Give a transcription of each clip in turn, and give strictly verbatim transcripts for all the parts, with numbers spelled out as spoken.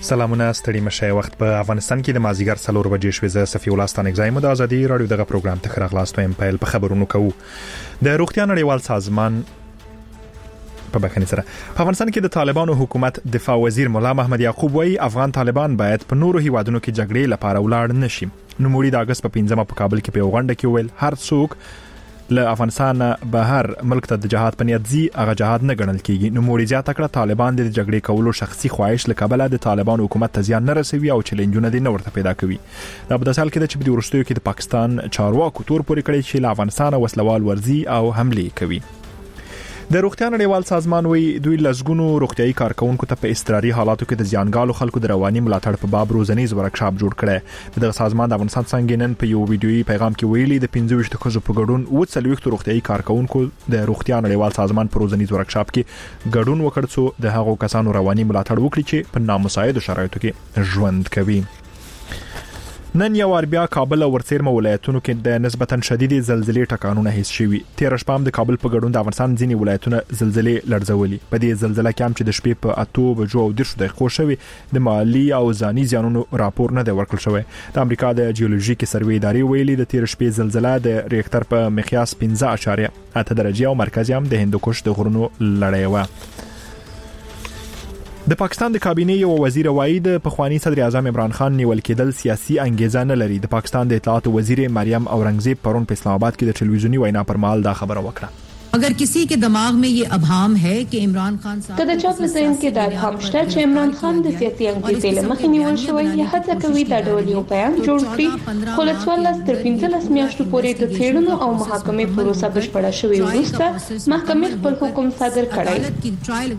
سلامونه ستړي مشه وخت په افغانستان کې د مازیګر څلور بجې شوې زه صفي الله ستانک زایم د ازادي رادیو دغه پروګرام ته خراغلاستو ام پایل په خبرونو کوو د روغتیا نړیوال سازمان په بخښنې سره په افغانستان کې د طالبانو حکومت دفاع وزیر مولا محمد یعقوب وایي افغان طالبان باید په نورو هیوادونو کې جګړې لپاره ولاړ نشي. نوموړي د اگست په پنځمه په کابل کې په غونډه کې ویل هر څوک له افغانستان بهر ملک ته د جهاد په نیت زی هغه جهاد نه ګڼل کیږي. نوموړي زیاته کړه طالبان د جګړې کولو شخصي خواهش له کبله د طالبان حکومت ته زیان نه رسوي او چیلنجونه دي نه ورته پیدا کوي. دا په داسې حال کې د چې په ورستیو کې د پاکستان چارواکو تور پورې کړی چې له افغانستان وسلوال ورزي او حمله کوي. د روغتیا نړیوال سازمان وی دوی لزګونو روغتيایي کارکونکو ته په استراري حالاتو کې د ځانګالو خلکو د رواني ملاتړ په باب روزنیز ورکشاپ جوړ کړي. د سازمان د افغانستان څنګه نن په یو ویډیويي پیغام کې ویلي د پنځه ویشت کسو په ګډون او څلويخت روغتيایي کارکونکو د روغتیا نړیوال سازمان په روزنیز ورکشاپ کې ګډون وکړ څو د هغو کسانو رواني ملاتړ وکړي چې په نامساعدو شرایطو کې ژوند کوي. نن یو ور بیا کابل او ورڅیرمه ولایتونو کې د نسبتا شدیدي زلزلې ټکانونه حس شوي. تیر شپه د کابل په ګډون د افغانستان ځینې ولایتونه زلزلې لړزولي. په دې زلزلې کې هم چې د شپې په اتو بجو او د شپې خو شوي د مالی او ځاني زیانونو راپور نه دی ورکړل شوی. د امریکا د جیولوژیکي سروې ادارې ویلي د تیر شپې زلزلہ د ریختر په مقیاس پنځه اعشاریه اته درجه او مرکزي هم د هندوکش د غرونو لړۍ و. د پاکستان د کابینې یو وزیر وایي د پخوانی صدر اعظم عمران خان نیول کېدل سیاسي انګیزه نه لري. د پاکستان د اطلاعات وزیر مریم اورنګزیب پرون په اسلام آباد کې د ټلویزیونی وینا پر مهال دا خبره وکړه. اگر کسی کے دماغ میں یہ ابهام ہے کہ عمران خان صاحب کله چې په ذهن کې دا ابهام شته چې عمران خان د سیاسي انګیزې له مخې نیول شوی یا هڅه کوي دا ډول یو بیان جوړ کړي، خو له څوارلس تر پنځلس میاشتو پورې د څېړنو او محاکمې پروسه بشپړه شوې وروسته محکمې خپل حکم صادر کړی.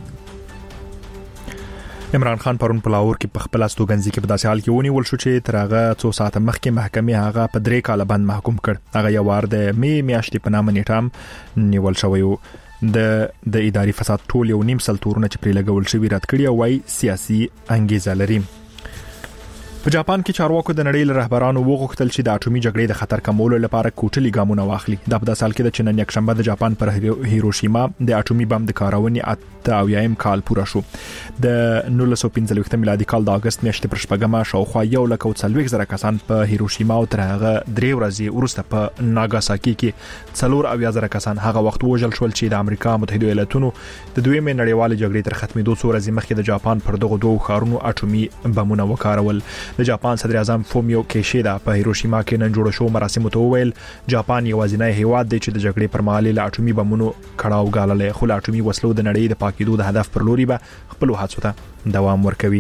عمران خان پرون په لاهور کې په خپل استوګنځي کې په داسې حال کې ونیول شو چې تر هغه څو ساعت مخکې محکمې هغه په درې کال بند محکوم کړ. هغه یو وار د می میاشتې په نامه نیټام نیول شوی و. د د اداري فساد ټول یو نیم سل تورونه چې پرې لګول شوی رد کړی او وايي سیاسي انګیزه لري. په جاپان کې چارواکو د نړۍ له رهبرانو وغوښتل چې د اټومي جګړې د خطر کمولو لپاره کوټلي ګامونه واخلي. دا په داسې حال کې چې نن یکشنبه د جاپان پر هیروشیما د اټومي بم د کارونې اته اویایم کال پوره شو. د نولس سوه پنځه ویشت میلادي کال د اگست میاشتې پر شپږمه شاوخوا یو لک او څلوېښت زره کسان په هیروشیما او تر هغه درې ورځې وروسته په ناګاساکي کې څلور اویا زره کسان هغه وخت وژل شول چې د امریکا متحده ایالاتونو د دویمې نړیوالې جګړې تر ختمېدو څو ورځې مخکې د جاپان پر دغه دوه ښارونو اټومي بمونه وکارول. د جاپان صدر اعظم فومیو کیشیدا په هیروشیما کې نن جوړ شو مراسم ته ویل جاپان یوازینی هیواد دی چې د جګړې پر مهال له اټومي بمونو کړهو غاللې، خو له اټومي وسلو د نړۍ د پاکیدو د هدف پر لوري به خپل هڅو ته دوام ورکوي.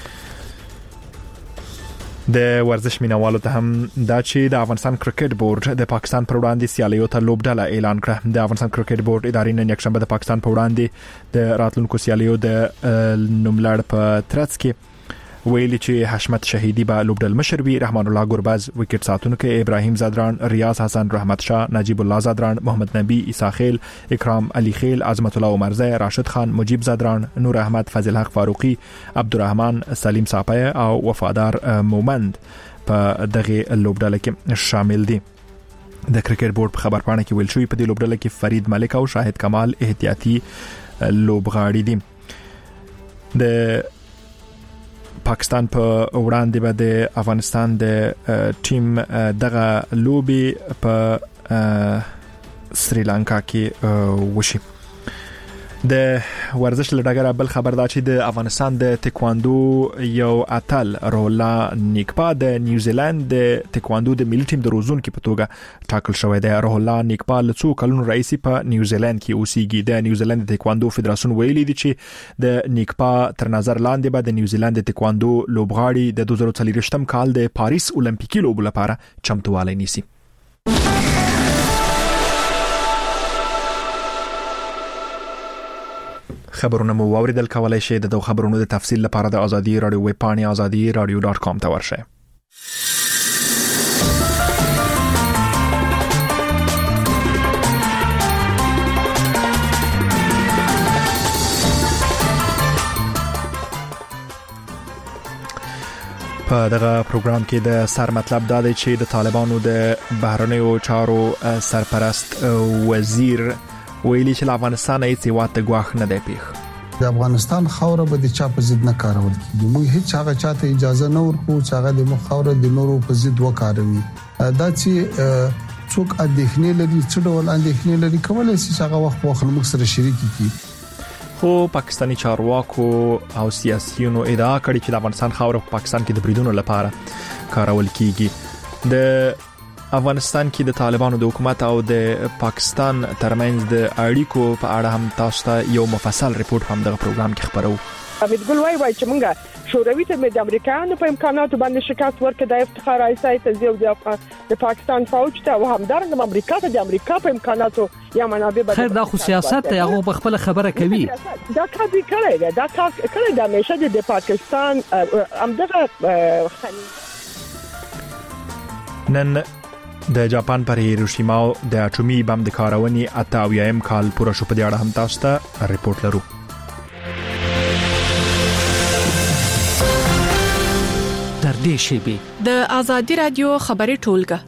د ورزش مینوالو ته هم دا چې د افغانستان کرکټ بورډ د پاکستان پر وړاندې سیالیو ته لوبډله اعلان کړه. د افغانستان کرکټ بورډ ادارې نن یکشنبه د پاکستان پر وړاندې د راتلونکو سیالیو د نوملړ په ترڅ کې ویلي چې حشمت شهیدی به لوبډل مشر وي، رحمان الله ګرباز وکټ ساتونکو، ابراهیم زادران، ریاض حسن، رحمت شاه، نجیب الله زادران، محمد نبی، عیسی خیل، اکرام علی خیل، عظمت الله عمرزی، راشد خان، مجیب زادران، نور احمد، فضل حق فاروقی، عبدالرحمن، سلیم صاپای او وفادار مومند په دغه لوبډل کې شامل دي. د کرکټ بورډ په خبرپاڼه کې ویل شوی په دې لوبډل کې فرید ملک او شاهد کمال احتیاطي لوبغاړي دي. د پاکستان په وړاندې به د افغانستان د ټیم دغه لوبي په سریلانکا کې وشي. د ورزش لډګر بل خبر دا چې د افغانستان د تکواندو یو اتل رولا نیکپا د نیوزیلند د تکواندو د ملي ټیم د روزونکو په توګه ټاکل شوی دی. رولا نیکپا له څو کلونو رئیس په نیوزیلند کې اوسېږي. د نیوزیلند د تکواندو فدراسیون ویلي دی چې د نیکپا تر نظر لاندې به د نیوزیلند د تکواندو لوبغاړي د دوه زره څلوېښتم کال د پاریس اولمپیکي لوبو لپاره چمتووالی نیسي. خبرونه مو واوریدل، کولای شئ د دوه خبرونو د تفصیل لپاره د ازادي رادیو ویب پاڼې ازادي رادیو ډاٹ کام ته ورشئ. په دغه پروګرام کې د سر مطلب دا دی چې د طالبانو د بهرنیو چارو سرپرست وزیر ویلي چې افغانستان هیڅ هیواد ته ګواښ نه دی پیښ. د افغانستان خاوره به د چا په ضد نه کارول کیږي. موږ هیڅ هغه چاته اجازه نه ورکو چې هغه د مخ خاوره د نورو په ضد وکاروي. دا چې څوک اندېښنې لري څه ډول اندېښنې لري کولای شي چې هغه وخت وخت موږ سره شریک کړي. خو پاکستانی چارواکو او سیاسيونو ادعا کړې چې د افغانستان خاوره په پاکستان کې د بریدونو لپاره کارول کیږي. د افغانستان کې د طالبانو د حکومت او د پاکستان ترمنځ د اړیکو په اړه هم تاسو ته یو مفصل ریپورت هم د پروګرام کې خبرو. امید ګل وای وای چې موږ شوروي ته د امریکایانو په امکاناتو باندې شکایت ورکړ د افتخار ایسای ته زیو د پاکستان فوج ته او همدارنګه امریکا ته د امریکا په امکاناتو یا منابع بدل. خیر دا خو سیاست ته هغه په خپل خبره کوي. دا کار دی کړی دا کار کړی د همیشه د پاکستان همدغه نن د جاپان پر هیروشیما د اټومي بم د کارونې اتاویم کال پوره شو. په دې اړه هم تاسو ته ریپورت لرو. تر دې شی د آزادي رادیو خبري ټولګه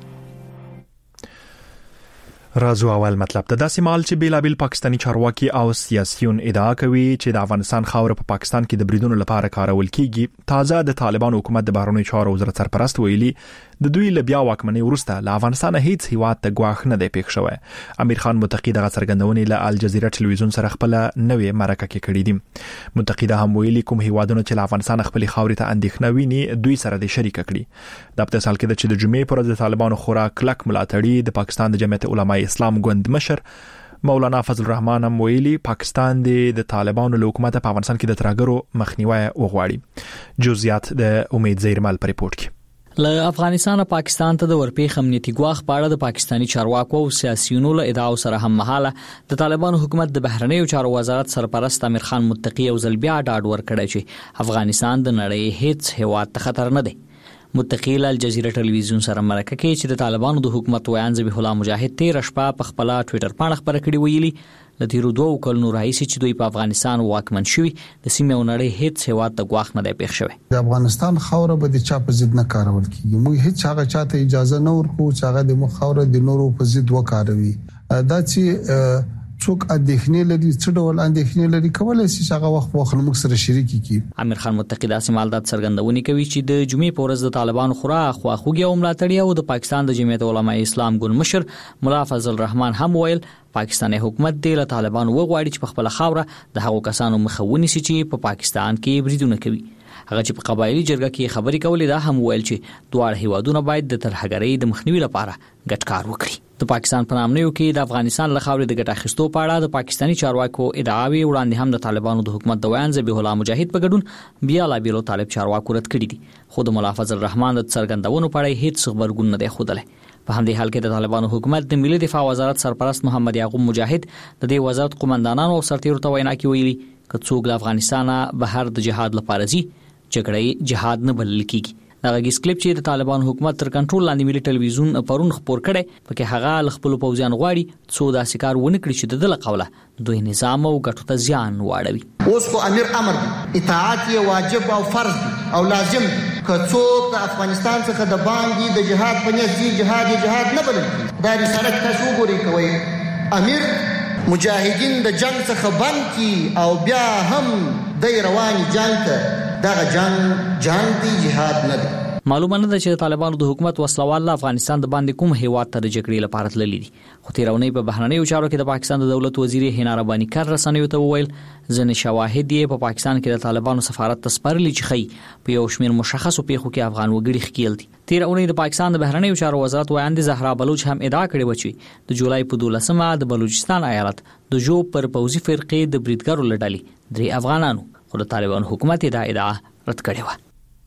رازو اول مطلب ته داسې مال چې بیلابل پاکستانی چارواکي او سیاسيون ادعا کوي چې د افغانستان خاور په پاکستان کې د بریدونو لپاره کارول کیږي. تازه د طالبان حکومت د بهرنیو چارو وزارت سرپرست ویلي د دوی له بیا واکمنۍ وروسته له افغانستان هیڅ هیواد ته ګواښ نه دی پېښ شوی. امیر خان متقی دغه څرګندونې له الجزیره ټلویزیون سره خپل نوې مرکه کې کړې دي. متقی دا هم ویلي کوم هیوادونه چې له افغانستان خپل خاورې ته اندېښنه ویني دوی سره د شریک کړي. د په سال کې د چې د جمعې پر ورځ د طالبانو خورا کلک ملاتړي د پاکستان د جمعیت علماء اسلام ګوند مشر مولانا فضل الرحمن هم ویلي پاکستان د طالبانو له حکومت په افغانستان کې د ترهګرو مخنیوي وغواړي. جزئیات د امید زیرمل پر ریپورت کې. له افغانستان پاکستان ته د ورپېښ امنیتي ګواښ په اړه د پاکستانی چارواکو او سیاسيونو له ادعاو سره هم مهاله د طالبانو حکومت د بهرنیو چارو وزارت سرپرست امیر خان متقی او زلبیا ډاډ ورکړی چې افغانستان د نړۍ هیڅ هیواد ته خطر نه دی. متقی له الجزیره ټلویزیون سره مرکه کې چې د طالبانو د حکومت ویان ذبیح الله مجاهد تیر شپه په خپل ټوئیټر باندې خبره کړې ویلي د تیرو دوه کلونو راهیسې چې دوی په افغانستان واکمن شوي د سیمې او نړۍ هیڅ هیواد ته ګواښ نه دی پېښ شوی. د افغانستان خاوره به د چا په ضد نه کارول کیږي. موږ هیڅ هغه چاته اجازه نه ورکو چې هغه د مخ خاوره د نورو په ضد وکاروي. دا چې څوک اندېښنې لري څه ډول اندېښنې لري کولای شي چې هغه وخت وخت موږ سره شریک کړي. امیر خان متقی داسې مالدات څرګندونې کوي چې د جمعې په ورځ د طالبانو خورا خواخوږي او ملاتړي او د پاکستان د جمعیت علماء اسلام ګوند مشر مولا فضل الرحمن هم ویل پاکستاني حکومت د طالبانو وغواړي چې په خپل خاوره د هغو کسانو مخاوني سي چې په پاکستان کې بریدونه کوي. هغه چې په قبایلی جرګه کې خبرې کولې دا هم ویل چې دواړه هیوادونه باید د ترهګرۍ د مخنیوي لپاره ګډ کار وکړي. د پاکستان په نامنیو کې د افغانستان له خاورې د ګټه اخیستو په اړه د پاکستانی چارواکو ادعاوې وړاندې هم د طالبانو د حکومت د ویان ذبیح الله مجاهد په ګډون بیا لا بیلو طالب چارواکو رد کړي دي. خو د مولا فضل الرحمن د څرګندونو په اړه هیڅ خبرګون نه دی ښودلی. په همدې حال کې د طالبانو حکومت د ملي دفاع وزارت سرپرست محمد یعقوب مجاهد د دې وزارت قومندانانو او سرتیرو ته وینا کې ویلي چې څوک له افغانستان بهر د جهاد لپاره ځي جګړه جهاد نه بلل کیږي. دا غږیز کلیپ چې د طالبان حکومت تر کنټرول لاندې ملي ټلویزیون پرون خبر کړي پکې هغه خپل پوځیان غواړي څو دا سکار ونه کړی چې د دله قوله دوی نظام او ګټو ته زیان واړوي. اوس خو امیر امر اطاعت یې واجب او فرض او لازم که څوک د افغانستان څخه د باندې د جهاد په نیت ځي جهاد جهاد نه بلل کیږي. دا رسالت تاسو وګورئ کوي امیر مجاهدین د جنگ څخه بند کی او بیا هم د رواني جنگ ته دا جنگ جنگ دی جهاد نه دی. معلومه نه ده چې طالبانو د حکومت وسلوال افغانستان د باندې کوم هیواد ته د جګړې لپاره تللی دي. خو تیرونی په بهرنیو چارو کې د پاکستان د دولت وزیر هینا ربانی کار رسنیو ته وویل ځنې شواهد یې په پاکستان کې د طالبانو سفارت ته سپارلي چې خي په یو شمېر مشخصو پیښو کې افغان وګړي ښکیل دي. تیرونی د پاکستان د بهرنیو چارو وزارت وایاند زهرا بلوچ هم ادعا کړې و چې د جولای په دولسمه د بلوچستان ایالت د جوب پر پوځي فرقې د بریدګرو لړلې درې افغانانو خو د طالبانو حکومت دا ادعا رد کړې و.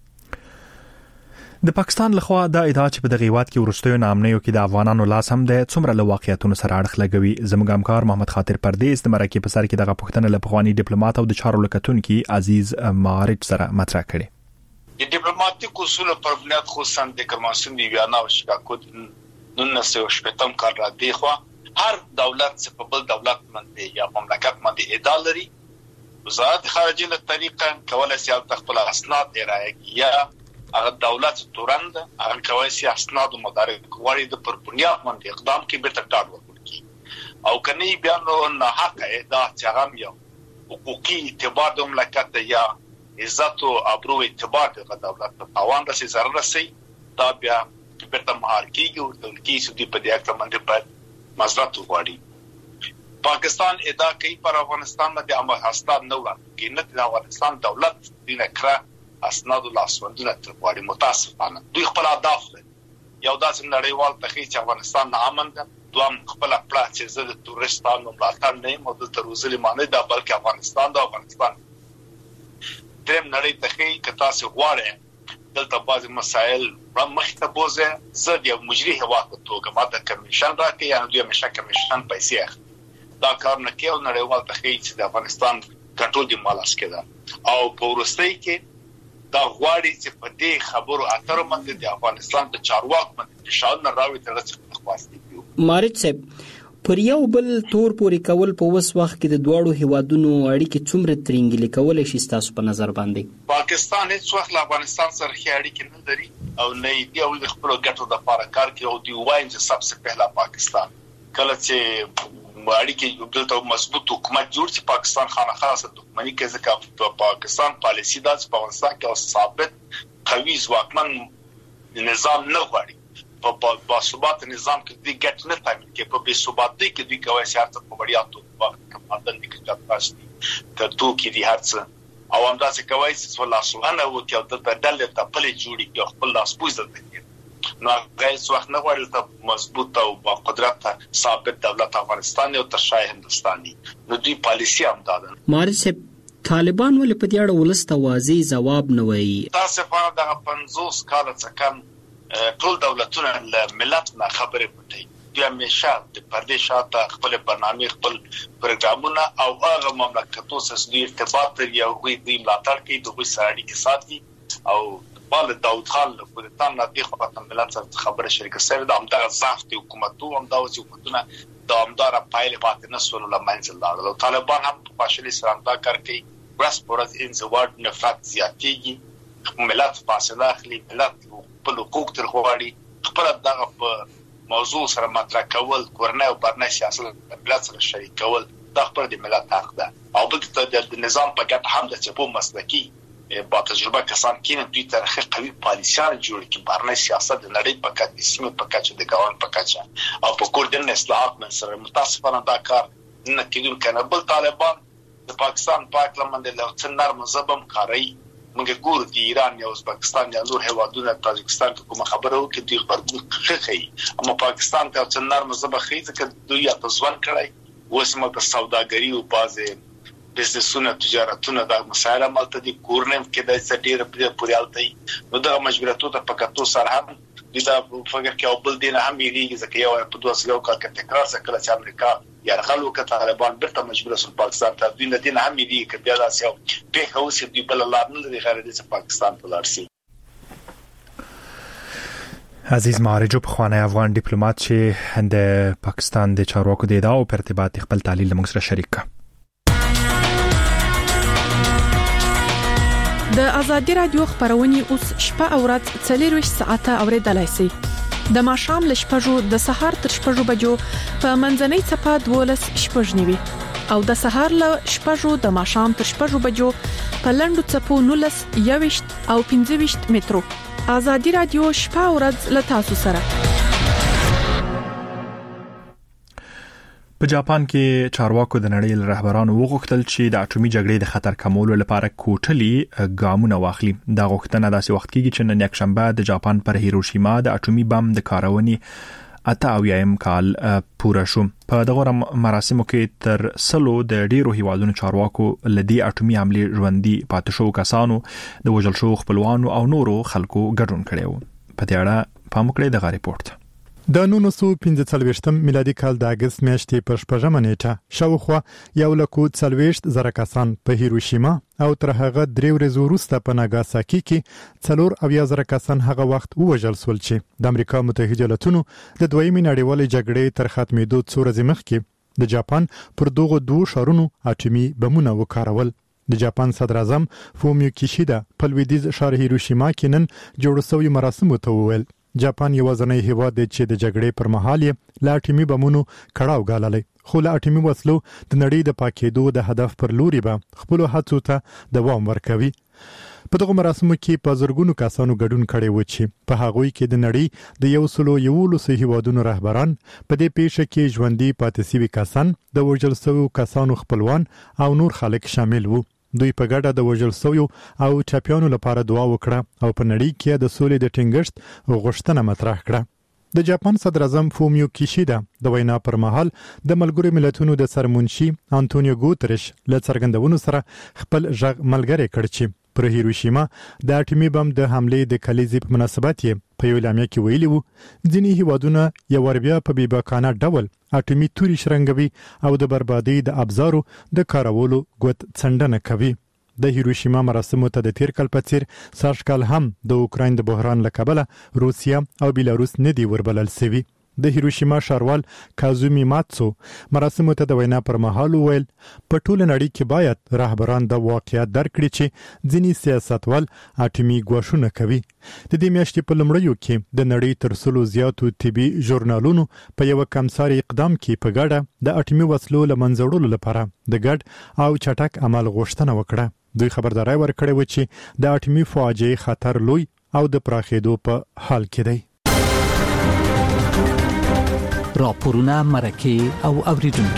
د پاکستان لخوا دا ادعا چې په دغه هیواد کې ورستیو نامنیو کې د افغانانو لاس هم د څومره له واقعیتونو سره اړخ لګوي. زموږ همکار محمد خاطر پردیس د مرکې په سر کې دغه پوښتنه له پخوانی ډیپلوماټ او د چارو لکتونکو عزیز مارج سره مطرح کړي. د ډیپلوماټیک اصولو پر بنیاد خصوصا د کماسون دی ویانا او شکایت نن سه شپږم کار را دی خو هر دولت څخه په بل دولت باندې یا مملکت باندې ادعا لري. وزارت خارجه له طریقه کولای شي خپل اسناد ارائه یا هغه دولت تورند هغه کوي سي اسناد مدارک غوړي د پر بنیاد باندې اقدام کې به تکړه ورکړي او کني بیا نو نه حق دا څنګه یو حقوقي اعتبار د مملکت یا عزت او ابرو اعتبار د دولت په توان رسي ضرر رسي دا بیا بیرته مهار کیږي او د کیسو دی په دې اړه باندې په مزرعت وغواړي پاکستان ادعا کوي پر افغانستان باندې امر اسناد نه ورکړي نه د افغانستان دولت دینه کړه اسناد لاسوندونه تر وړي متاسفانه دوی خپل اهداف یو داسې نړیوال تخیل چې افغانستان امن ده دوام خپل پلا چې زه د تورستانو ملاتړ نه یم او د تروزلي معنی دا بلکې افغانستان د افغانستان دریم نړۍ تخیل که تاسو غواړئ دلته بعض مسائل را مخته بوزه زه د یو مجری هوا په توګه ماته کمیشن راکړي یا دوی مشه کمیشن پیسې اخلي دا کار نه کوي او نړیوال تخیل چې د افغانستان کنټرول دی مالاس کېده او په ورستۍ کې دا غواړي چې په دې خبرو اترو باندې د افغانستان د چارواکو باندې فشار نه راوي تر څو خواستي کیو مارج صاحب پر یو بل تور پوري کول په وس وخت کې د دوړو هیوادونو اړیکې څومره ترنګلې کولای شي تاسو په نظر باندې پاکستان هیڅ وخت له افغانستان سره ښه اړیکې نه لري او نه دی او د خپل ګټو د لپاره کار کوي او دی وایي چې سبسه پهلا پاکستان کله چې اړیکې دلته مضبوط حکومت جوړ چې پاکستان خانه خاصه دښمنی کوي ځکه په پاکستان پالیسی د افغانستان کې او ثابت قوي ځواکمن نظام نه غواړي په باثبات نظام کې د ګټ نه تامین کې په بې ثباتۍ کې دوی کوي سیاست په وړیا توګه کمادن دي کې تاسو ته تو کې دي هرڅ او همداسې کوي چې والله سبحانه و تعالی د بدل ته پلي جوړي او خپل لاس پوز دي نو غیر وخت نه غواړي ته مضبوط او با قدرت ثابت دولت افغانستان او ترشای هندستاني نو دوی پالیسی هم دادن مارج صاحب طالبان ولې په دې اړه ولسته واضح جواب نه وایي تاسو په دغه پنځوس کال څخه ټول دولتونه له ملت نه خبرې پټي دوی همیشه د پردې شاته خپل برنامه خپل پروګرامونه او هغه مملکتونو سره د ارتباط لري او دوی ملاتړ کوي دوی سره اړیکې ساتي او بل داود خان له کوتان نه دی خو په ملت سره خبره شریک سره د امدار ضعف د حکومتو امدار حکومتونه د امدار پایله پاتې نه سول له منځل لاړل طالبان هم په فاشلي سره امدار کوي ورس پورز انزواد نفرت زیاتېږي ملت فاصله اخلي ملت په حقوق تر غواړي خپل دغه په موضوع سره مطرح کول کورنۍ او برنامه سیاست ملت سره شریک کول د خپل د ملت حق ده او بلکې د نظام په ګټه هم د چپو مسلکی با تجربه کسان کینه دوی ترخه قوي پالیسیان جوړ کی برنامه سیاست د نړۍ په کچه سیمه په کچه د ګاون په کچه او په کوردن اصلاحات من سره متاسفانه دا کار نه کېدل کنه بل طالبان د پاکستان پاک لمنده له څنګه مذهبم کاری موږ ګور د ایران یا ازبکستان یا نور هیوادونو تاجکستان کوم خبره وکړي دوی خبرګون خخي اما پاکستان ته څنګه مذهب خي ځکه دوی تاسو ځوان کړای وسمه د سوداګری او بازه بزنسونه تجارتونه د مسایل مالته دي کورنم کې د سټیر په پوریالتي نو د مجبوراتو ته پکاتو سره هم د فکر کې او بل دین هم یې ځکه یو په دوه سلو کال کې تکرار سره چې امریکا یا خلکو کې طالبان برته مجبور سول پاکستان ته دین دین هم یې کې بیا داسې په هوس دی بل الله نه لري غیر د پاکستان په لار سي عزیز مارجو په خوانه افغان ډیپلوماټ چې د پاکستان د چارواکو د ادعا او په ارتباط خپل تعلیل موږ سره شریک کړ د ازادي رادیو خبرونه اوس شپه او ورځ څلور ساعته اوریدلای شئ د ماشام ل شپږو د سهار تر شپږو بجو په منځنۍ صفه دولس شپږ نیوي او د سهار ل شپږو د ماشام تر شپږو بجو په لندو صفو نولس یوشت او پنځه مترو ازادي رادیو شپه او ورځ ل تاسو سره په جاپان کې چارواکو د نړۍ له رهبرانو وغوښتل چې د اټومي جګړې د خطر کمولو لپاره کوټلي ګامونه واخلي دا غوښتنه داسې وخت کېږي چې نن یکشنبه د جاپان پر هیروشیما د اټومي بم د کارونې اته اویایم کال پوره شو په دغه مراسمو کې تر سلو د ډیرو هیوادونو چارواکو لدی اټومي حمله ژوندۍ پاتې شو کسانو د وژل شو خپلوانو او نورو خلکو ګډون کړي وو په دې اړه پام وکړئ دغه ریپورت د نولس سوه پنځه څلوېښتم میلادي کال د اگست میاشتې پر شپږمه نیټه شاوخوا یو لکو څلوېښت زره کسان په هیروشیما او تر هغه درې ورځې وروسته په ناګاساکي کې څلور اویا زره کسان هغه وخت ووژل شول چې د امریکا متحده ایالاتونو د دویمې نړیوالې جګړې تر ختمېدو څو ورځې مخکې د جاپان پر دغو دوو ښارونو اټومي بمونه وکارول د جاپان صدر اعظم فومیو کیشیدا په لویدیځ ښار هیروشیما کې نن جوړ شوی مراسمو ته وویل جاپان یو ځنې هیواد دی چې د جګړې پر مهال یې لا اټومي بمونو کړهو غاللې خو لا اټومي وسلو د نړۍ د پاکېدو د هدف پر لوري به خپل هڅو ته دوام ورکوي. په دغه مراسمو کې په زرګونو کسانو ګډون کړي و چې په هغوی کې د نړۍ د یو سلو یولسو هیوادونو رهبران په دې پیښه کې ژوندۍ پاتې شوي کسان د وژل شویو کسانو خپلوان او نور خلک شامل وو. دوی په ګډه د وژل شویو او ټپیانو لپاره دعا وکړه او په نړۍ کې د سولې د ټینګښت غوښتنه مطرح کړه. د جاپان صدر اعظم فومیو کیشیدا د وینا پر مهال د ملګرو ملتونو د سرمنشي انټونیو ګوتریش له څرګندونو سره خپل ژغ ملګری کړ چې پر هیروشیما د اټومي بم د حملې د کلیزې په مناسبت یې په یو اعلامیه کې ویلي وو ځینې هیوادونه یو ور بیا په بیباکانه ډول اټومي توري شرنګوي او د بربادي د ابزارو د کارولو ګوت څنډنه کوي. د هیروشیما مراسمو ته د تیر کال په څیر سږکال هم د اوکراین د بحران له کبله روسیا او بیلاروس نه دی وربلل شوی. د هیروشیما ښاروال کازومی ماتسو مراسمو ته د وینا پر مهال ویل په ټول نړۍ کې باید رهبران د واقعیت درک کړي چې ځینې سیاستوال اټومي ګواښونه کوي. د دې میاشتې په لومړیو کې د نړۍ تر څلو زیاتو طبي ژورنالونو په یو کمساري اقدام کې په ګډه د اټومي وسلو له منځه وړلو لپاره د ګډ او چټک عمل غوښتنه وکړه. دوی خبرداري ورکړې و چې د اټومي فاجعې خطر لوی او د پراخېدو په حال کې دی. راپورونه مرکه او اوریدونکو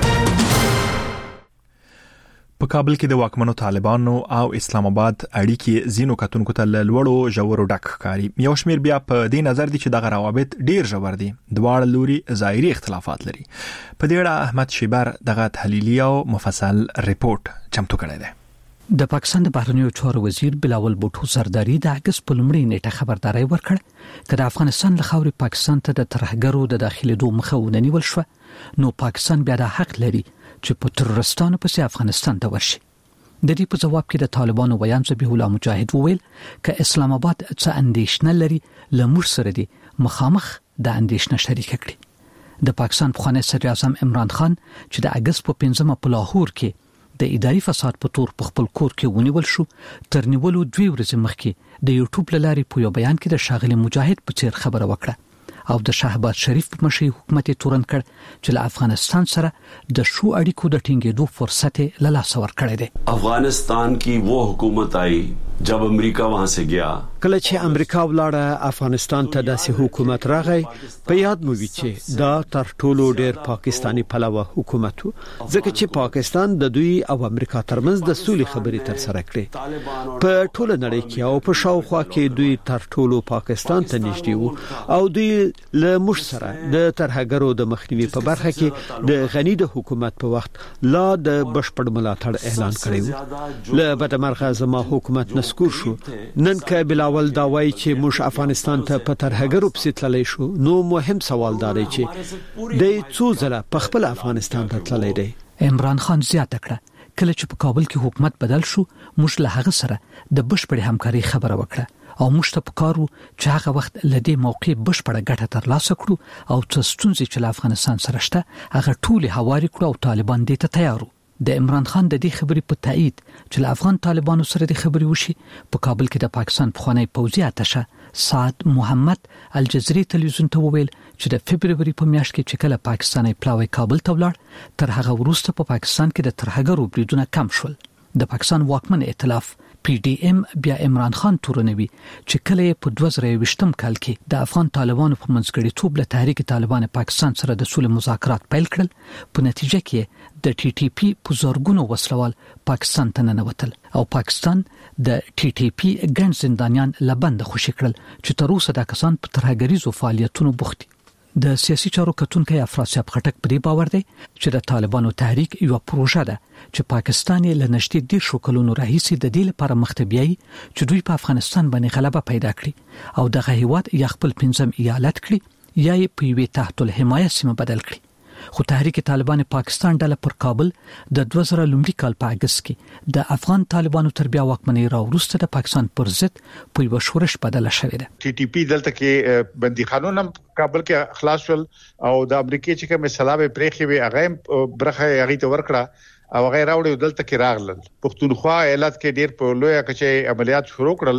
په کابل کې د واکمنو طالبانو او اسلام آباد اړیکې زینو کتونکو ته لوړو ژورو ډک ښکاري. یو شمېر بیا په دې نظر دي چې دغه روابط ډیر ژور دي. دواړه لوري ظاهري اختلافات لري. په دې اړه احمد شیبر دغه تحلیلي او مفصل ریپورت چمتو کړی دی. د پاکستان د بهرنیو چارو وزیر بلاول بوټو سرداری د اگست په لومړۍ نیټه خبرداري ورکړه چې د افغانستان له خاورې پاکستان ته د ترهګرو د داخليدو مخه ونیول شو نو پاکستان بیا د حق لري چې په ترورستانو پسې افغانستان ته ورشي. د دې په جواب کې د طالبانو ویان ذبیح الله مجاهد وویل ک اسلام آباد څه اندیشنه لري لمر سره دي مخامخ د اندیشنه شریک کړي. د پاکستان پخوانی صدر اعظم عمران خان چې د اگست په پنځمه په لاهور کې د اداري فساد په تور په خپل کور کې ونیول شو تر نیولو دوی ورځې مخکې د یوټیوب لاري په یو بیان کې د شاغلي مجاهد په څیر خبره وکړه او د شهباز شریف په مشرۍ حکومت تورن کړ چې له افغانستان سره د شو اړیکو د ټینګېدو فرصت له لاس ورکړی دی. افغانستان کی وہ حکومت آئی جب امریکا وہاں سے گیا کله چې امریکا ولاړه افغانستان ته داسې حکومت راغی په یاد مو وی چې دا تر ټولو ډیر پاکستانی پلوه حکومت ځکه چې پاکستان د دوی او امریکا ترمنځ د سولې خبرې تر سره کړې په ټول نړۍ کې او په شاوخوا کې دوی تر ټولو پاکستان ته نږدې وو او دوی له موږ سره د ترهګرو د مخنیوي په برخه کې د غنی د حکومت په وخت لا د بشپړ ملاتړ اعلان کړی وو. له بدمرغه زما حکومت نسکور شو نن که بلاول دا وایي چې موږ افغانستان ته په ترهګرو پسې تللی شو نو مهم سوال دا دی چې د څو ځله په خپل افغانستان ته تللی دی. عمران خان زیاته کړه کله چې په کابل کې حکومت بدل شو موږ له هغه سره د بشپړ همکاري خبره وکړه او موږ ته پکارو چې هغه وخت لدې موقع بشپړه ګټه ترلاسه کړو او څه ستونزې چې له افغانستان سره شته هغه ټول هواري کړو او طالبان دې ته تیار وو. د عمران خان د دې خبرې په تایید چې له افغان طالبانو سره د خبرې وشي په کابل کې د پاکستان پخوانی پوځي اتشه سعد محمد الجزیري تلویزیون ته وویل چې د فبرवरी په میاشت کې چې کله پاکستاني پلاوی کابل ته ولاړ تر هغه وروسته په پاکستان کې د ترهګرو بریدونه کم شول. د پاکستان واکمن ائتلاف پی ډی ایم بیا عمران خان تورنوي چې کله په دوه زره یوویشتم کال کې د افغان طالبانو په منځګړیتوب له تحریک طالبان پاکستان سره د سولې مذاکرات پیل کړل په نتیجه کې د ټي ټي پی په زورګونو وسلوال پاکستان ته ننوتل او پاکستان د ټي ټي پی ګڼ زندانیان لبند خوشی کړل چې تر اوسه د کسان په ترهګریزو فعالیتونو بوخت دي. د سیاسي چارو کتونکي افراسیاب خټک پرې باور دی چې د طالبانو تحریک یو پروژه ده چې پاکستان له نشټې ډیر شو کلونو راهیسي د دې لپاره مختبیي چې دوی په افغانستان باندې غلبه پیدا کړي او دغه هیواد یا خپل پنځم ایالت کړي یا یې په یوه تحت الحمایه سیمه بدل کړي. خو تحریک طالبان پاکستان ډله پر کابل د دوه زره لومړي کال په اگست کې د افغان طالبانو تر بیا واکمنۍ راوروسته د پاکستان پر ضد په یو شورش بدل شوې ده. ټي ټي پی دلته کې بندي قانون هم کابل کې خلاص شول او د امریکای چې کوم سلامه پرېخي وي هغه برخه هغه ته ورکړه او غیر راوړي دلته کې راغلل. پښتونخوا ایالت کې ډیر په لوی کچې عملیات شروع کړل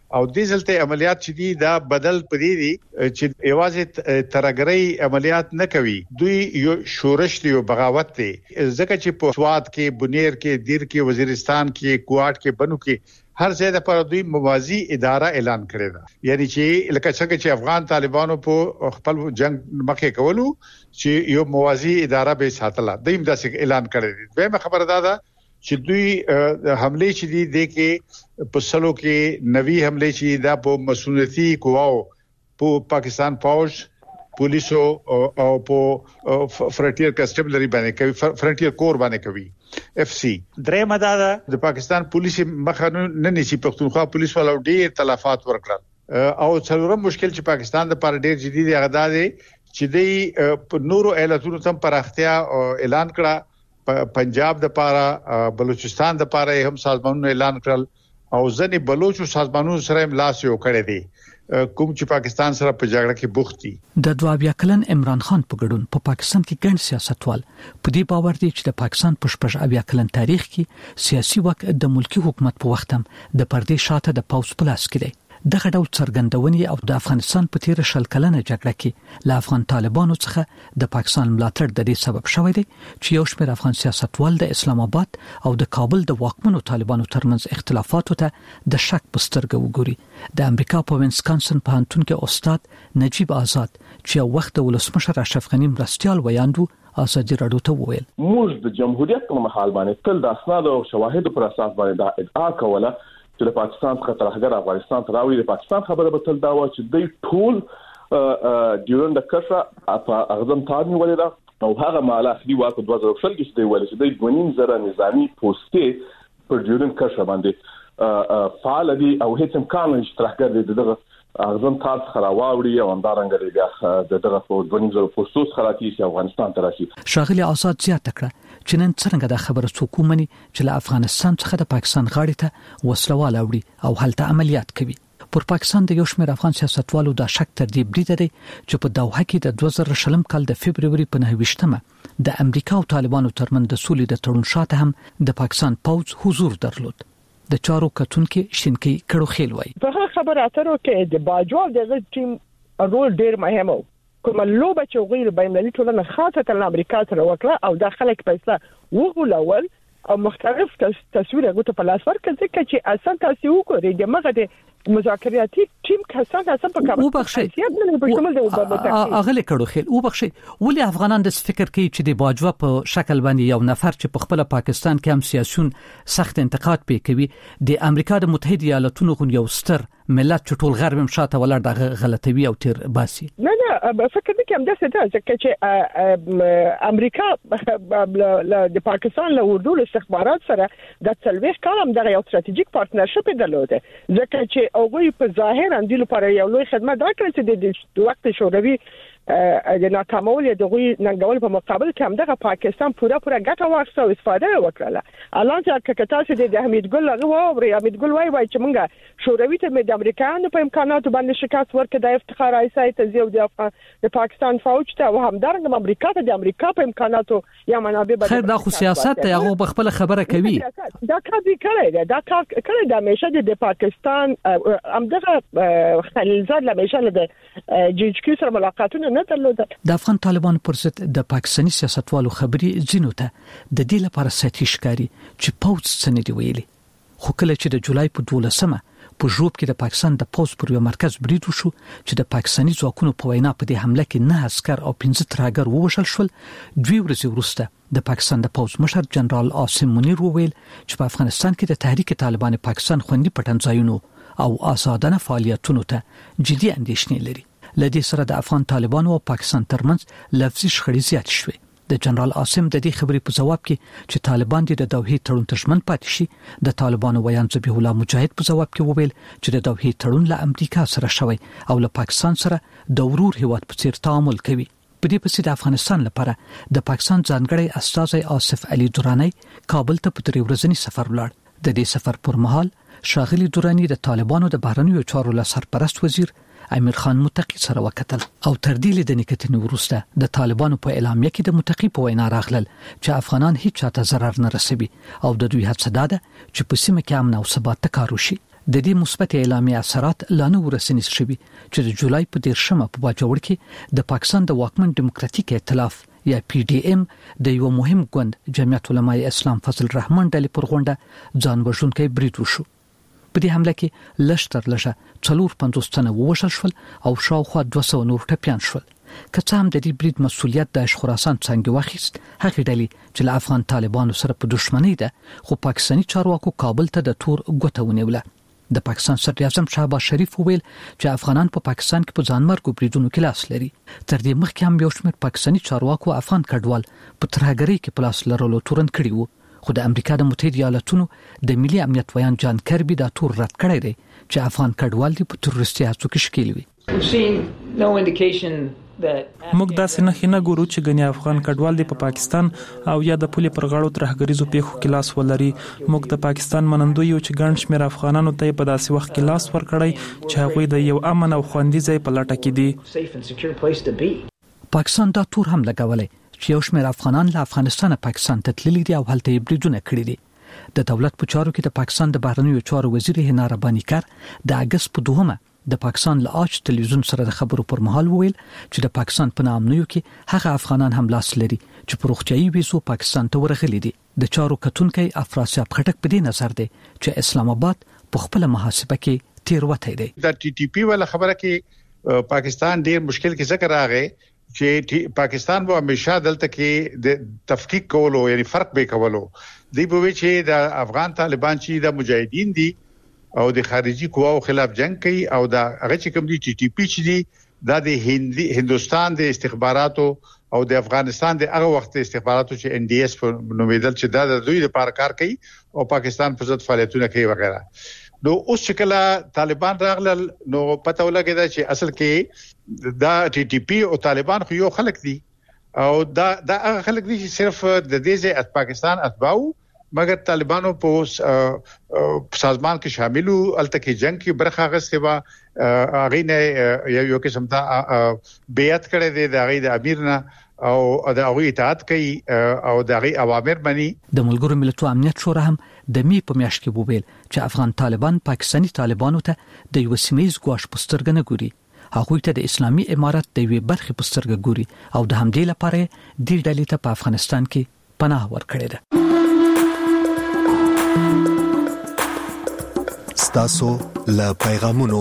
او د ځلته عملیات چې دي دا بدل پدې دي چې ایوازه ترګري عملیات نه کوي دوی یو شورش دی او بغاوت دی ځکه چې په سواد کې بنیر کې دیر کې وزیرستان کې کوټ کې بنو کې هر ځای د پر دوی موازی اداره اعلان کړی دا یعنی چې لکه څنګه چې افغان طالبانو په خپل جنگ مخه کولو چې یو موازی اداره به ساتله دیم داسې اعلان کړی دی به خبره ده چې دوی حمله چې دي د کې په سلو کې نوي حمله چې دا په مسؤلیتي قواو په پاکستان فوج پولیسو او په فرنټیر کسټملری باندې کوي فرنټیر کور باندې کوي اف سی درې مداده د پاکستان پولیس مخه نه نشي پښتونخوا پولیس ولو ډیر تلفات ورکړل او څلورم مشکل چې پاکستان د پر ډیر جدي دی غدا دی چې د نورو ایالتونو تم پراختیا اعلان کړه پنجاب د پاره بلوچستان د پاره هم سازمانونو اعلان کړل او ځنې بلوچو سازمانونو سره ملاس یو کړی دی کوم چې پاکستان سره په جګړه کې بوخت دي د دوه بیا کلن عمران خان په ګډون په پا پاکستان کې ګڼ سیاستوال په دې باور دي چې د پاکستان په شپږ بیا کلن تاریخ کې سیاسي واک د ملکی حکومت په وخت هم د پردې شاته د پاوس پلاس کې دی دغه ډول څرګندونې او د افغانستان په تیر شل کلنه جګړه کې ل افغان طالبانو څخه د پاکستان ملاتړ د دې سبب شوی دی چې یو شمېر افغان سیاستوال د اسلام آباد او د کابل د واکمنو طالبانو ترمنځ اختلافاتو ته د شک په سترګه وګوري د امریکا په وینسکانسن پوهنتون کې استاد نجیب آزاد چې یو وخت د ولسمشر اشرف غنی مرستيال ویاندو ازادي راډیو ته وویل موږ د جمهوریت په محل باندې تل د اسناد او شواهد پر اساس باندې دا ادعا کوله چې د پاکستان څخه ترهګر افغانستان ته راوړي د پاکستان خبره به تل دا و چې دوی ټول ډیورنډ کرښه په اغزم تامی ولیدا او هغه مال اخلي واک د دوه زره شل کې چې ویل چې دوی دونیم زره نظامی پوسټې پر ډیورنډ کرښه باندې فعال دي او هیڅ امکان نشته ترهګر دغه اغزم تاس خراواوړي او اندارنګ بیا دغه په دونیم زره پوسټوس خراتی چې افغانستان ته راشي شاغلي آزاد زیاته کړه چې نن څنګه د خبره څوک ومني چې له افغانستان څخه د پاکستان غاړې ته وسلوال اوړي او هلته عملیات کوي پر پاکستان د یو شمېر افغان سیاستوالو د شک تر دې بریده دی چې په دوحه کې د دوه زره شلم کال د فبرवरी په نهه ویشتمه د امریکا او طالبانو ترمن د سولې د تړون شاته هم د پاکستان پوز حضور درلود د چارو کتونکو شینکی کړو خېل وای په خبره اترو کې د باجوال د ټیم رول ډیر مهم و کوم لوبه چې غیر بینالمللي ټولنه خاصه د امریکا سره وکړه او د خلک پیسې وغولول او مختلف تصویر غوته په لاس ورکړ ځکه چې اصل تاسو وګورئ د مغه د مذاکراتي ټیم کسان اصل په کابل اغله کړو خل او بخشي ولې افغانان د فکر کوي چې د باجوا په شکل باندې یو نفر چې په خپل پاکستان کې هم سیاسيون سخت انتقاد پې کوي د امریکا د متحده ایالاتونو غو یو ستر ملت چې ټول غرب هم شاته ولر د غلطوي او تیر باسي نه نه فکر دې کوم د څه ده چې امریکا د پاکستان له اردو استخبارات سره د څلويخ کالم دغه یو ستراتیژیک پارتنرشپ درلوده ځکه چې اوغوی په ظاهر اندیلو لپاره یو لوی خدمت درکړ چې د وخت شوروي د ناکامول د غوي ننګول په مقابل کې همدغه پاکستان پوره پوره ګټه واخیسته او استفاده وکړه الان چې کتاسو د حمید ګل هغه و او حمید ګل وای وای چې مونږه شوروي ته د امریکایانو په امکاناتو باندې شکست ورکړ د افتخار ایسای ته زیو د پاکستان فوج ته او همدارنګه امریکا ته د امریکا په امکاناتو یا منابع بدل خیر دا خو سیاست ته هغه بخپل خبره کوي دا کار دی کړی دا کار کړی د همیشه د پاکستان همدغه خلیلزاد همیشه د جی ایچ کیو سره ملاقاتونه د افغان طالبانو پر ضد د پاکستاني سیاستوالو خبري زینو ته د دې لپاره ساتي ښکاری چې پوز سندې ویلي خو کله چې د جولای په دولسمه په جوب کې د پاکستان د پوز پر یو مرکز برید وشو چې د پاکستاني ځواکونو په وینا په دې حمله کې نه عسكر او پنځه ترهګر ووژل شول دوی ورځې وروسته د پاکستان د پوز مشر جنرال عاصم منیر وویل چې په افغانستان کې د تحریک طالبان پاکستان خوندي پټنځایونو او آزادانه فعالیتونو ته جدي اندېښنې لري لدې سره د افغان طالبانو او پاکستان ترمنځ لفظي شخړې زیات شوې د جنرال عاصم د دې خبرې په جواب کې چې طالبان د دوحې تړون تشمن پاتې شي د طالبانو ویان ذبیح الله مجاهد په جواب کې وویل چې د دوحې تړون له امریکا سره شوی او له پاکستان سره د ورور هیواد په څیر تعامل کوي په دې پسې د افغانستان لپاره د پاکستان ځانګړی استازی آصف علي دورانی کابل ته په درې ورځنی سفر ولاړ د دې سفر پر مهال شاغلي دورانی د طالبانو د بهرنیو چارو له سرپرست وزیر امیر خان متقی سره وکتل او تر دې لیدنې کتنې وروسته د طالبانو په اعلامیه کې د متقی په وینا راغلل چې افغانان هیڅ چاته ضرر نه رسوي او د دوی هڅه ده چې په سیمه کې امن او ثبات کار وشي د دې مثبت اعلامیه اثرات لا نه ورسېنې شوي چې د جولای په دیرشمه په باجوړ کې د پاکستان د واکمن دیموکراتیک ائتلاف یا پی ډی ایم د یو مهم ګوند جمعیت علماء اسلام فضل الرحمن ډلې پر غونډه ځان وژونکی برید وشو. په دې حمله کې لشتر لشه څلور پنځوس تنه ووژل شول او شاوخوا دوه سوه نور ټپیان شول. که څه هم د دې برید مسؤلیت د خراسان څنګه واخیست، هغه ډلې چې له افغان طالبانو سره په دښمنۍ ده، خو پاکستاني چارواکو کابل ته د تور ګوته ونیوله. د پاکستان صدر اعظم شهباز شریف وویل چې افغانان په پاکستان کې په ځانمرګو بریدونو کې لاس لري. تر دې مخکې هم یو شمېر پاکستاني چارواکو افغان کډوال په ترهګرۍ کې په لاس لرلو تورن کړي وو، خو د امریکا د متحده ایالاتونو د ملي امنیت ویان جان کربي دا تور رد کړی دی چې افغان کډوال دي په تروریستي هڅو کې ښکېل وي. موږ داسې نه خینه ګورو چې غنی افغان کډوال دی په پاکستان او یا د پولي پر غاړو ترهګریزو پیښو کې لاس ولري. موږ د پاکستان منندوی یو چې ګڼ شمېر افغانانو ته په داسې وخت کې لاس ورکړی چې هغوی د یو امن او خوندي ځای په لټه کې دي. پاکستان دا تور هم لګولای چې یو شمېر افغانان له افغانستان پاکستان ته تللي دي او هلته یې بریدونه کړي دي. د دولت په چارو کې د پاکستان د بهرنیو چارو وزیر هنا رباني کار د اگست په دوهمه د پاکستان له آج تلویزیون سره د خبرو پر مهال وویل چې د پاکستان په نامنیو کې هغه افغانان هم لاس لري چې په روغتيایي ویزو پاکستان ته ورغلي دي. د چارو کتونکو افراسیاب خټک په دې نظر دی چې اسلام آباد په خپل محاسبه کې تیروتای دی. د ټي ټي پی ولا خبره کې پاکستان ډیر مشکل کې ذکر راغی چې پاکستان به همیشه دلته کې د تفکیک کولو یعنی فرق به کولو دی به چې د افغان طالبان چې د مجاهدین دي او د خارجي قواو خلاف جنگ کوي او دا هغه چې کوم دي ټي ټي پی چې دي دا د هندي هندستان د استخباراتو او د افغانستان د هغه وخت استخباراتو چې ان ډي اس په نومیدل چې دا د دوی لپاره کار کوي او پاکستان په ضد فعالیتونه کوي وغیرہ. نو اوس چې کله طالبان راغلل نو پته ولګیدا چې اصل کې دا ټي ټي پی او طالبان خو یو خلک دي او دا دا هغه خلک دي چې صرف د دې ځای پاکستان اتباو مګر طالبانو په سازمان کې شاملو الته کې جنگ کې برخه غسته وا اغه نه یو قسم ته بیعت کړي دي د اغه د امیر نه او د اغه اطاعت کوي او د اغه اوامر مني. د ملګرو ملتونو امنیت شورا هم د می په میاشت کې وویل چې افغان طالبان پاکستاني طالبانو ته د یو سیمایي ګواښ پسترګ نه ګوري، هغه ته د اسلامي امارت د یوې برخې پسترګ ګوري او د همدې لپاره د ډلې ته په افغانستان کې پناه ورکړي ده. ستاسو له پیغامونو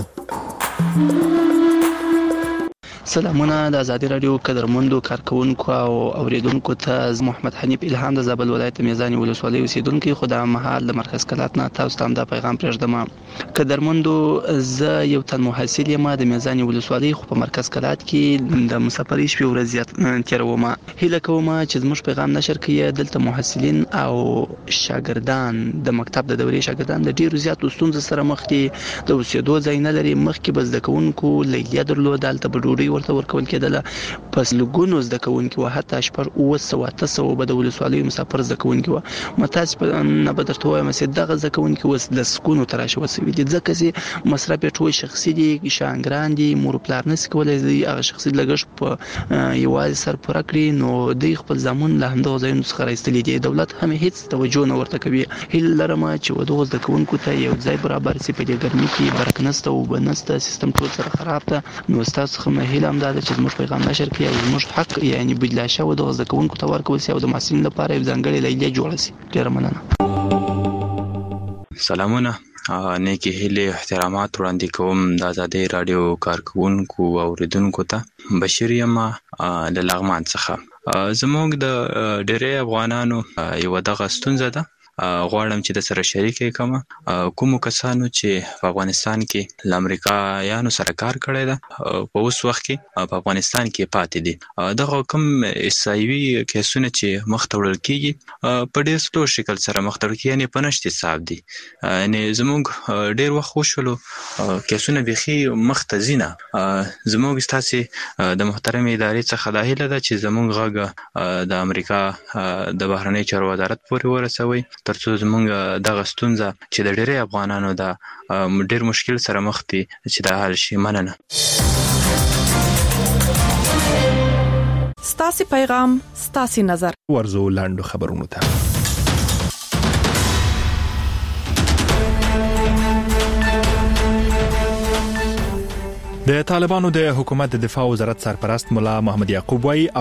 سلامونه د ازادي رادیو قدرمندو کارکونکو او اوریدونکو ته محمد حنیف الهام د زابل ولایت میزانی ولسوالۍ اوسیدونکو خدای مهال د مرکز کلات نه تاسو ته د پیغام پرېږدم. قدرمندو زه یو تن محصل یم د میزانی ولسوالۍ خو په مرکز کلات کې د مسافرۍ شپې ورځ تیروم. هیله کوم چې زموږ پیغام نشر کړئ. دلته محصلین او شاګردان د مکتب د دورې شاګردان د ډیرو زیاتو ستونزو سره مخ دي. د اوسېدو ځای نه لري، مخکې بس د کوونکو لیلیه درلود، دلته په ډوډۍ ورته ورکول کېدله، پس لګونو زده کوونکي و حتی شپږ اوه سوه اته سوه به د ولسوالیو مسافر زده کوونکي و. متاسفه نه به درته وایم چې دغه زده کوونکي اوس لسګونو ته راشوه سوي دي ځکه چې مصرف یې ټول شخصي دي، شاګردان دي، مور پلار نشي کولی هغه شخصي لګښت په یوازې سر پوره کړي، نو دوی خپل ځامن له همدغو ځایونو څخه راایستلي دي. دولت هم هیڅ توجه نه ورته کوي. هیله لرم چې دغو زده کوونکو ته یو ځای برابر شي. په دې ګرمۍ کې برق نشته، اوبه نشته، سیستم ټول سره خراب ده. نو ستاسو څخه مې هیله همدا ده چې زموږ پیغام نشر کړئ او زموږ حق یعنی بدلا شوی دغه زده کوونکو ته ورکول شي او د محصلینو لپاره یو ځانګړې لیلیه جوړه شي. ډېره مننه. سلامونه، نیکی هیله احترامات وړاندې کوم د ازادي رادیو کارکونکو او اوریدونکو ته. بشیر یم له لغمان څخه. زموږ د ډېری افغانانو یو دغه ستونزه ده، غواړم چې د سره شریکې کوم کوم کسانو چې په افغانستان کې له امریکایانو سره کار کړی ده په اوس وخت کې په افغانستان کې پاتې دي. دغه کوم اسرائیلي کیسونه چې مخ ته وړل کېږي په ډېر سلو شکل سره مخ ته وړل کېږي، یعنې په نشت حساب دي. یعنې زموږ ډېر وخت وشولو کیسونه بیخي مخ ته ځي نه. زموږ ستاسې د محترمې ادارې څخه دا هیله ده چې زموږ غږ د امریکا د بهرنۍ چارو وزارت پورې ورسوي ترڅو زموږ دغه ستونزه چې د ډېری افغانانو د ډېر مشکل سره مخ دي چې دا حل شي. مننه. ستاسو پیغام ستاسو نظر. ورزو لاندو خبرونه ته د طالبانو د حکومت د دفاع وزارت سرپرست مولا محمد یعقوب وايي